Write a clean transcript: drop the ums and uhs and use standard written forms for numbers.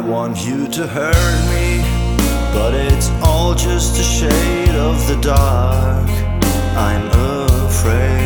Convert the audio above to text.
want you to hurt me, but it's all just a shade of the dark. I'm afraid